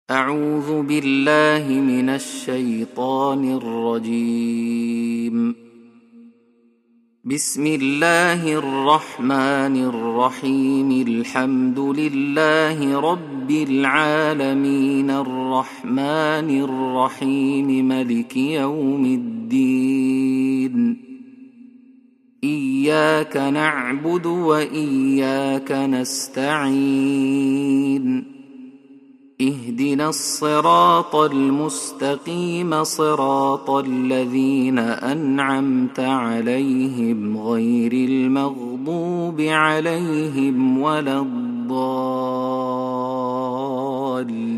أعوذ بالله من الشيطان الرجيم. بسم الله الرحمن الرحيم. الحمد لله رب العالمين الرحمن الرحيم مالك يوم الدين. إياك نعبد وإياك نستعين. اهدنا الصراط المستقيم صراط الذين أنعمت عليهم غير المغضوب عليهم ولا الضالين.